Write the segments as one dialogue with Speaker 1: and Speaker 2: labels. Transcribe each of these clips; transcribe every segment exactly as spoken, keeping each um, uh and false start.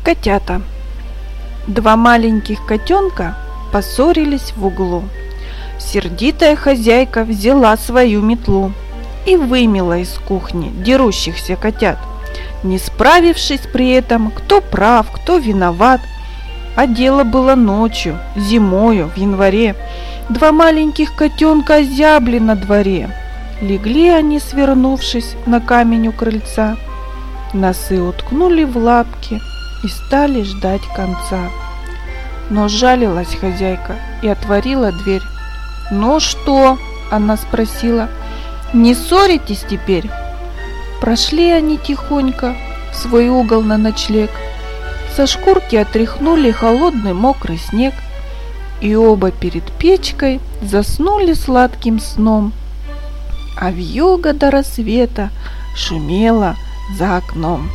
Speaker 1: Котята. Два маленьких котенка поссорились в углу. Сердитая хозяйка взяла свою метлу и вымела из кухни дерущихся котят, не справившись при этом, кто прав, кто виноват. А дело было ночью, зимою, в январе. Два маленьких котенка озябли на дворе. Легли они, свернувшись на камень у крыльца, носы уткнули в лапки и стали ждать конца. Но жалилась хозяйка и отворила дверь. «Ну что?» – она спросила. «Не ссоритесь теперь?» Прошли они тихонько в свой угол на ночлег. Со шкурки отряхнули холодный мокрый снег, и оба перед печкой заснули сладким сном. А вьюга до рассвета шумела за окном.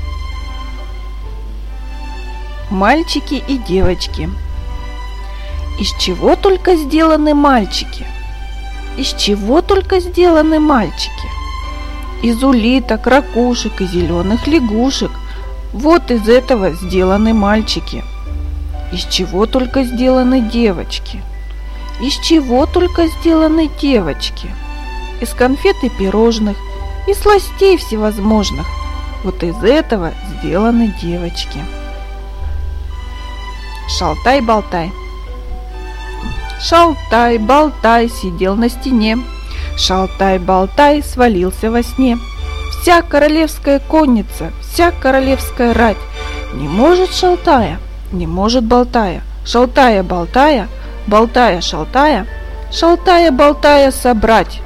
Speaker 1: Мальчики и девочки. Из чего только сделаны мальчики? Из чего только сделаны мальчики? Из улиток, ракушек и зеленых лягушек. Вот из этого сделаны мальчики. Из чего только сделаны девочки? Из чего только сделаны девочки? Из конфет и пирожных, из сластей всевозможных. Вот из этого сделаны девочки. Шалтай-болтай. Шалтай-болтай сидел на стене. Шалтай-болтай свалился во сне. Вся королевская конница, вся королевская рать не может шалтая, не может болтая, шалтая-болтая, болтая-шалтая, шалтая-болтая собрать.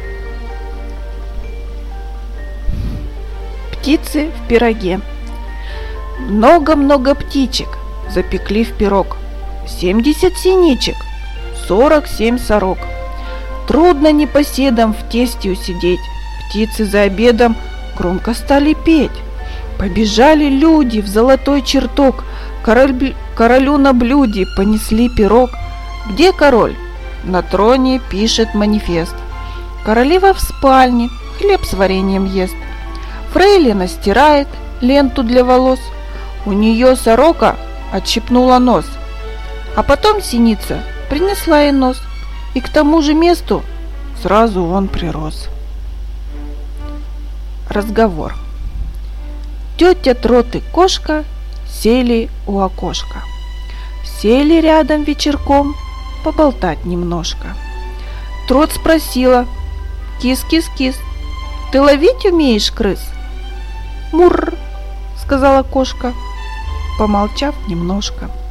Speaker 1: Птицы в пироге. Много-много птичек запекли в пирог. Семьдесят синичек, сорок семь сорок. Трудно непоседам в тесте усидеть. Птицы за обедом громко стали петь. Побежали люди в золотой чертог. Король, королю на блюде понесли пирог. Где король? На троне пишет манифест. Королева в спальне хлеб с вареньем ест. Фрейлина стирает ленту для волос. У нее сорока отщипнула нос. А потом синица принесла ей нос, и к тому же месту сразу он прирос. Разговор. Тетя Трот и кошка сели у окошка. Сели рядом вечерком поболтать немножко. Трот спросила: «Кис-кис-кис, ты ловить умеешь крыс?» «Мурр», — сказала кошка, помолчав немножко.